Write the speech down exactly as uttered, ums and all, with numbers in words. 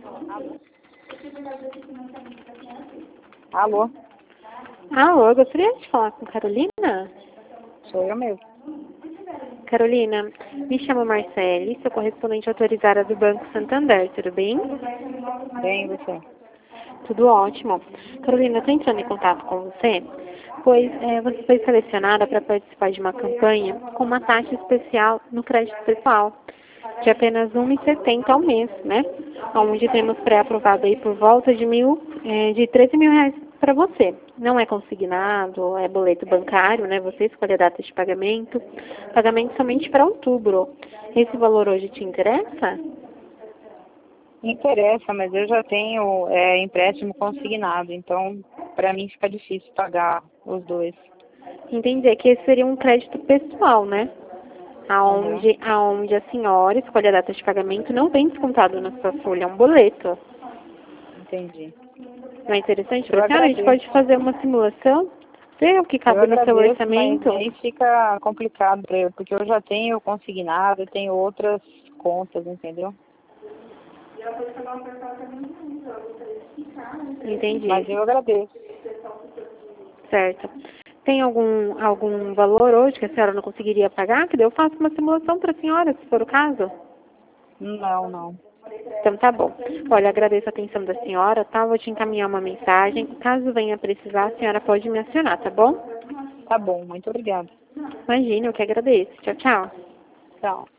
Alô? Alô, eu gostaria de falar com Carolina? Sou eu mesmo. Carolina, me chamo Marcele, sou correspondente autorizada do Banco Santander, tudo bem? Bem, você? Tudo ótimo. Carolina, eu estou entrando em contato com você, pois é, você foi selecionada para participar de uma campanha com uma taxa especial no crédito pessoal, de apenas um real e setenta centavos ao mês, né? Onde temos pré-aprovado aí por volta de mil, é, de treze mil reais para você. Não é consignado, é boleto bancário, né? Você escolhe a data de pagamento, pagamento somente para outubro. Esse valor hoje te interessa? Interessa, mas eu já tenho é, empréstimo consignado, então para mim fica difícil pagar os dois. Entendi, que esse seria um crédito pessoal, né? Aonde, Uhum. aonde a senhora escolhe a data de pagamento, não vem descontado na sua folha, é um boleto. Entendi. Não é interessante Eu para a senhora? A gente agradeço. pode fazer uma simulação, ver o que Eu cabe no seu agradeço, mas orçamento. aí fica complicado para eu, porque eu já tenho consignado, eu tenho outras contas, entendeu? Entendi, Mas eu agradeço. certo. Tem algum, algum valor hoje que a senhora não conseguiria pagar? Que daí eu faço uma simulação para a senhora, se for o caso. Não, não. Então tá bom. Olha, agradeço a atenção da senhora, tá? Vou te encaminhar uma mensagem. Caso venha precisar, a senhora pode me acionar, tá bom? Tá bom, muito obrigada. Imagina, eu que agradeço. Tchau, tchau. Tchau.